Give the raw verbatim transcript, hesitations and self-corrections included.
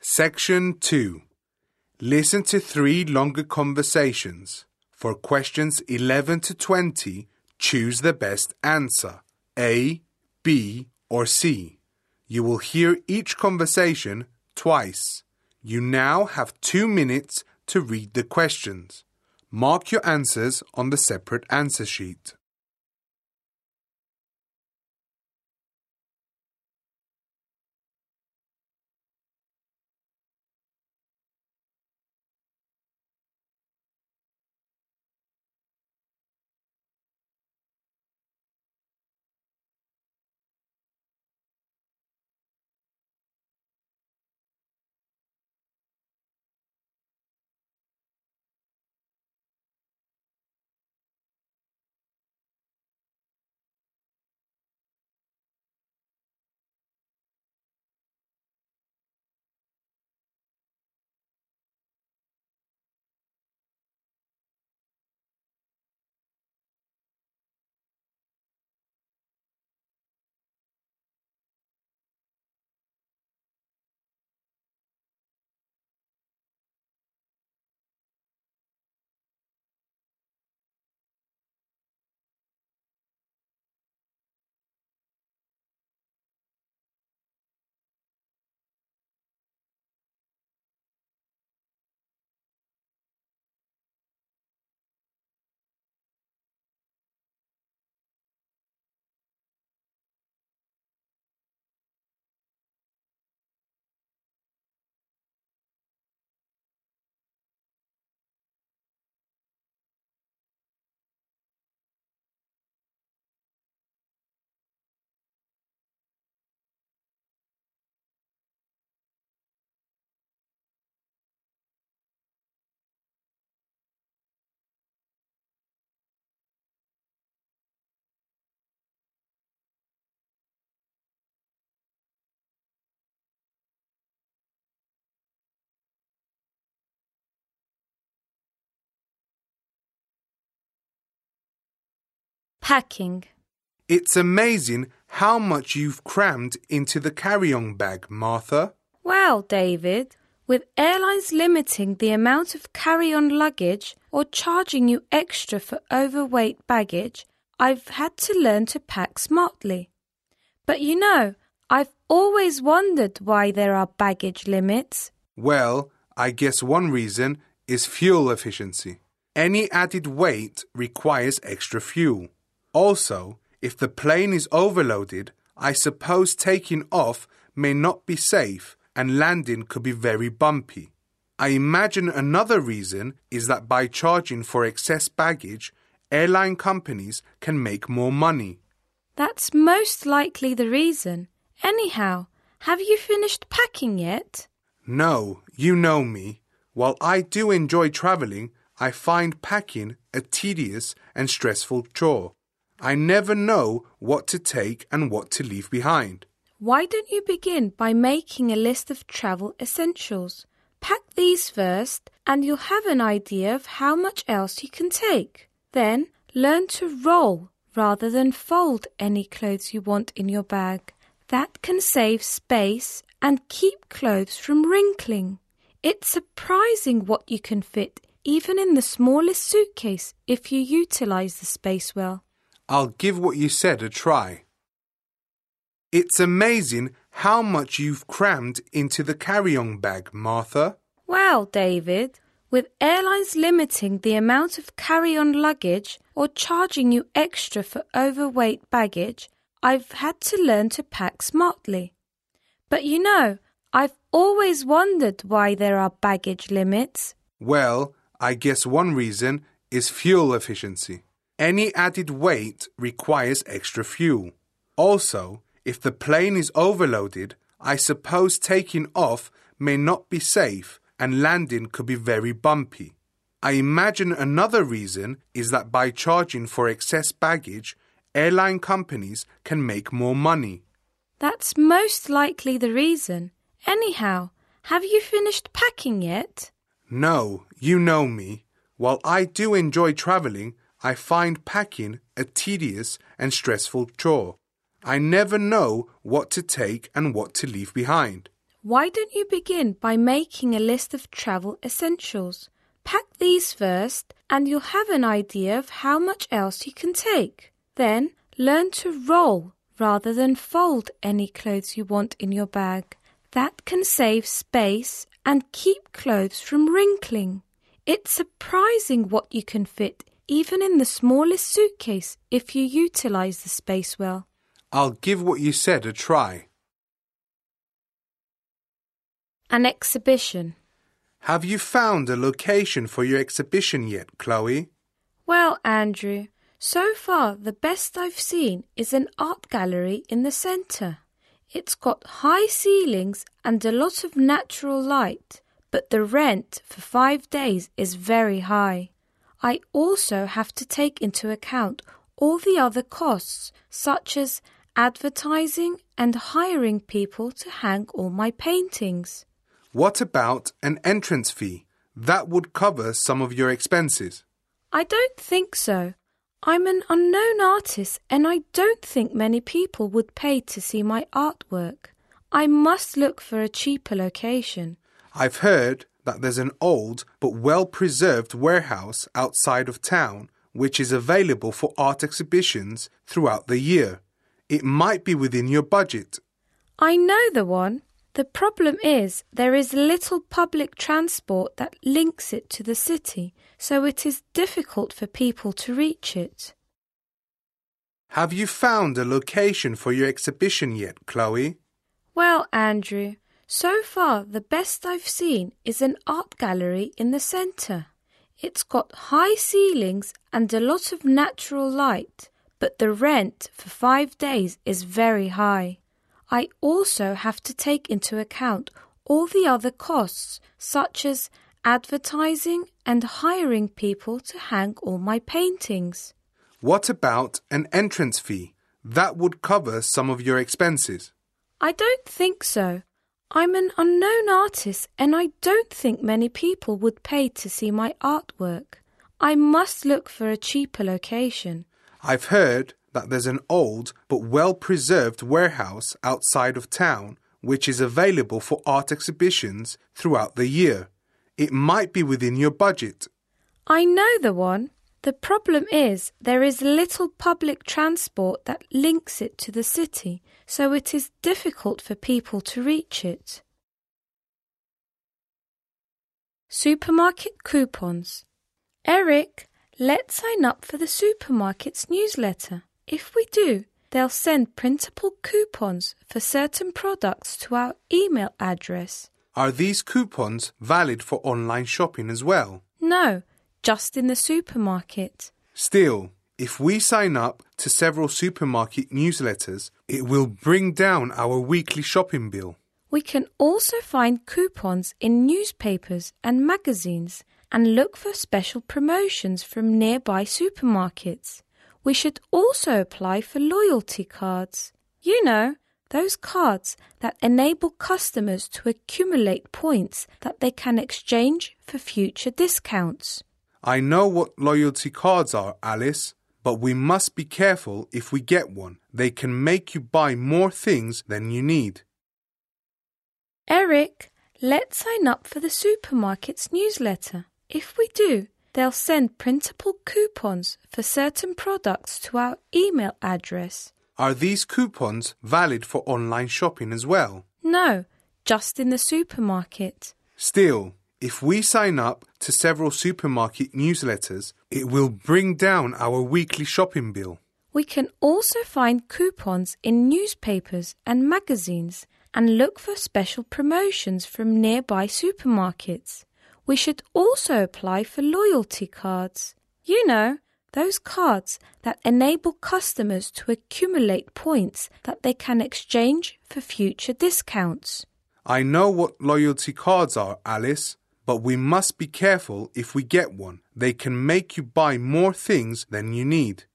Section two. Listen to three longer conversations. For questions eleven to twenty, choose the best answer, A, B, or C. You will hear each conversation twice. You now have two minutes to read the questions. Mark your answers on the separate answer sheet. Packing. It's amazing how much you've crammed into the carry-on bag, Martha. Wow, David. With airlines limiting the amount of carry-on luggage or charging you extra for overweight baggage, I've had to learn to pack smartly. But you know, I've always wondered why there are baggage limits. Well, I guess one reason is fuel efficiency. Any added weight requires extra fuel. Also, if the plane is overloaded, I suppose taking off may not be safe and landing could be very bumpy. I imagine another reason is that by charging for excess baggage, airline companies can make more money. That's most likely the reason. Anyhow, have you finished packing yet? No, you know me. While I do enjoy traveling, I find packing a tedious and stressful chore. I never know what to take and what to leave behind. Why don't you begin by making a list of travel essentials? Pack these first and you'll have an idea of how much else you can take. Then learn to roll rather than fold any clothes you want in your bag. That can save space and keep clothes from wrinkling. It's surprising what you can fit even in the smallest suitcase if you utilize the space well. I'll give what you said a try. It's amazing how much you've crammed into the carry-on bag, Martha. Wow, David. With airlines limiting the amount of carry-on luggage or charging you extra for overweight baggage, I've had to learn to pack smartly. But you know, I've always wondered why there are baggage limits. Well, I guess one reason is fuel efficiency. Any added weight requires extra fuel. Also, if the plane is overloaded, I suppose taking off may not be safe and landing could be very bumpy. I imagine another reason is that by charging for excess baggage, airline companies can make more money. That's most likely the reason. Anyhow, have you finished packing yet? No, you know me. While I do enjoy traveling, I find packing a tedious and stressful chore. I never know what to take and what to leave behind. Why don't you begin by making a list of travel essentials? Pack these first and you'll have an idea of how much else you can take. Then learn to roll rather than fold any clothes you want in your bag. That can save space and keep clothes from wrinkling. It's surprising what you can fit even in the smallest suitcase if you utilize the space well. I'll give what you said a try. An exhibition. Have you found a location for your exhibition yet, Chloe? Well, Andrew, so far the best I've seen is an art gallery in the centre. It's got high ceilings and a lot of natural light, but the rent for five days is very high. I also have to take into account all the other costs, such as advertising and hiring people to hang all my paintings. What about an entrance fee? That would cover some of your expenses. I don't think so. I'm an unknown artist and I don't think many people would pay to see my artwork. I must look for a cheaper location. I've heard that there's an old but well-preserved warehouse outside of town which is available for art exhibitions throughout the year. It might be within your budget. I know the one. The problem is there is little public transport that links it to the city, so it is difficult for people to reach it. Have you found a location for your exhibition yet, Chloe? Well, Andrew, so far the best I've seen is an art gallery in the centre. It's got high ceilings and a lot of natural light, but the rent for five days is very high. I also have to take into account all the other costs, such as advertising and hiring people to hang all my paintings. What about an entrance fee? That would cover some of your expenses. I don't think so. I'm an unknown artist and I don't think many people would pay to see my artwork. I must look for a cheaper location. I've heard that there's an old but well-preserved warehouse outside of town which is available for art exhibitions throughout the year. It might be within your budget. I know the one. The problem is there is little public transport that links it to the city, so it is difficult for people to reach it. Supermarket coupons. Eric, let's sign up for the supermarket's newsletter. If we do, they'll send printable coupons for certain products to our email address. Are these coupons valid for online shopping as well? No, just in the supermarket. Still, if we sign up to several supermarket newsletters, it will bring down our weekly shopping bill. We can also find coupons in newspapers and magazines and look for special promotions from nearby supermarkets. We should also apply for loyalty cards. You know, those cards that enable customers to accumulate points that they can exchange for future discounts. I know what loyalty cards are, Alice, but we must be careful if we get one. They can make you buy more things than you need. Eric, let's sign up for the supermarket's newsletter. If we do, they'll send printable coupons for certain products to our email address. Are these coupons valid for online shopping as well? No, just in the supermarket. Still, if we sign up to several supermarket newsletters, it will bring down our weekly shopping bill. We can also find coupons in newspapers and magazines and look for special promotions from nearby supermarkets. We should also apply for loyalty cards. You know, those cards that enable customers to accumulate points that they can exchange for future discounts. I know what loyalty cards are, Alice, but we must be careful if we get one. They can make you buy more things than you need.